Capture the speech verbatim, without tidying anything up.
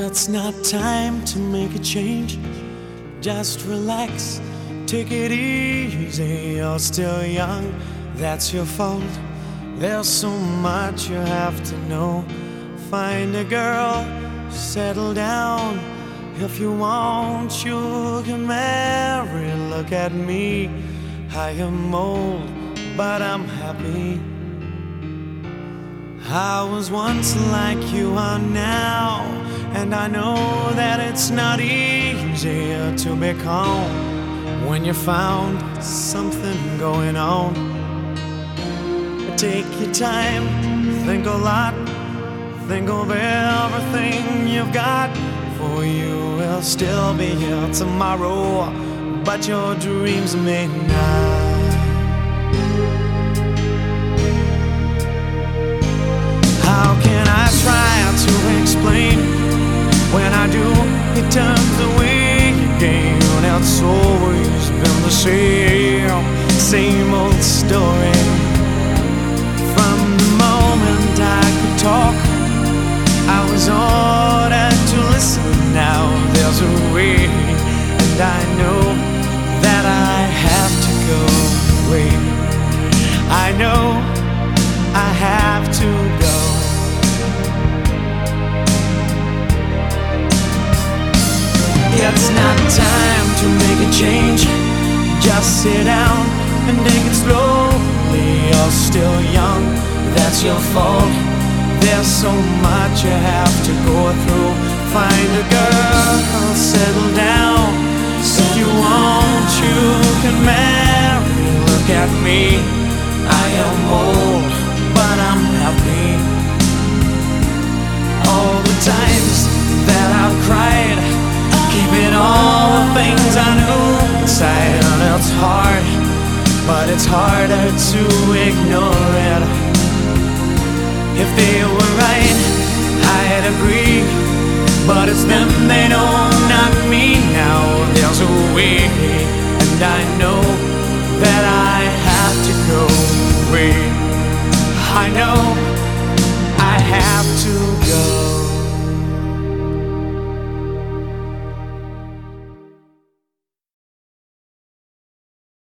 It's not time to make a change. Just relax, take it easy. You're still young, that's your fault. There's so much you have to know. Find a girl, settle down. If you want, you can marry. Look at me, I am old, but I'm happy. I was once like you are now, and I know that it's not easy to be calm when you found something going on. Take your time, think a lot, think of everything you've got. For you will still be here tomorrow, but your dreams may not. How can I try to explain? When I do, it turns away again. It's always been the same, same old story. From the moment I could talk, I was ordered to listen. Now there's a way, and I know that I have to go away. I know I have to go. It's not time to make a change. Just sit down and take it slowly. You're still young, that's your fault. There's so much you have to go through. Find a girl, settle down. If you want, you can marry. Look at me, I am old, but I'm happy. All the times that I've cried, keeping all the things I knew inside. And it's hard, but it's harder to ignore it. If they were right, I'd agree, but it's them, they know, not me. Now there's a way, and I know